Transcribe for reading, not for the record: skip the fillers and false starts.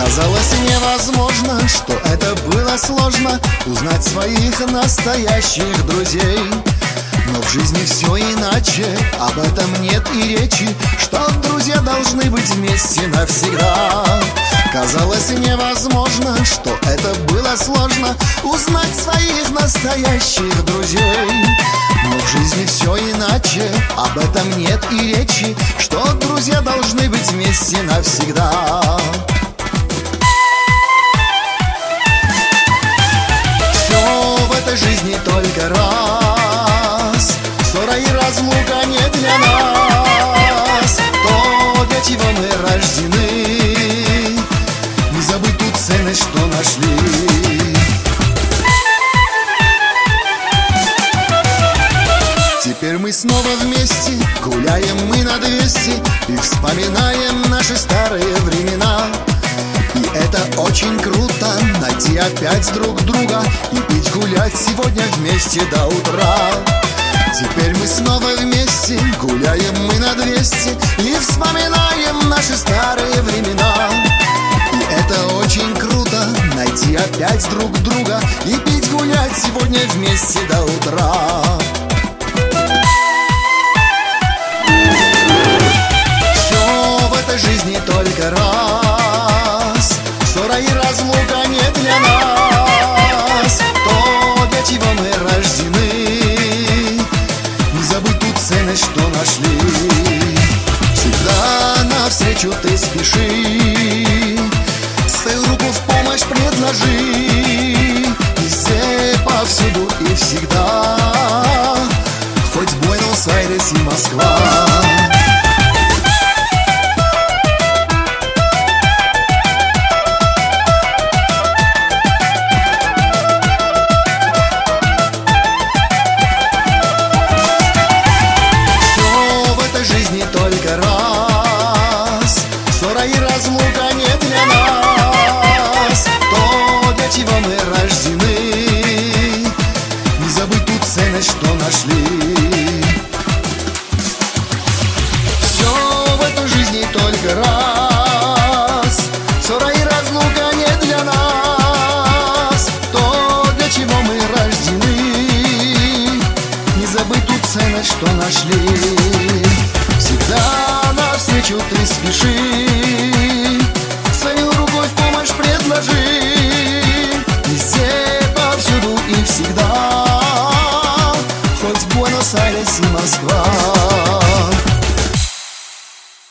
Казалось невозможно, что это было сложно узнать своих настоящих друзей. Но в жизни все иначе, об этом нет и речи, что друзья должны быть вместе навсегда. Казалось невозможно, что это было сложно узнать своих настоящих друзей. Но в жизни все иначе, об этом нет и речи, что друзья должны быть вместе навсегда. Все в этой жизни только раз, ссора и разлука не для нас. То, для чего мы рождены, не забыть ту ценность, что нашли. Теперь мы снова вместе, гуляем мы на 200 и вспоминаем наши старые времена. И это очень круто, найти опять друг друга и пить, гулять сегодня вместе до утра. Теперь мы снова вместе, гуляем мы на 200 и вспоминаем наши старые времена. И это очень круто, найти опять друг друга и пить, гулять сегодня вместе до утра. Все в этой жизни только раз, ссора и разлука не для нас. То, для чего мы рождены, не забыть ту ценность, что нашли. Всегда навстречу ты спеши, свою руку в помощь предложи. Везде, повсюду и всегда, хоть Буэнос-Айрес и Москва. Только раз, ссора и разлука не для нас. То, для чего мы рождены, не забыть ту ценность, что нашли. Все в этой жизни только раз, ссора и разлука не для нас. То, для чего мы рождены, не забыть ту ценность, что нашли. Всегда навстречу ты спеши, свою рукой в помощь предложи. Везде, повсюду и всегда, хоть Буэнос-Айрес и Москва.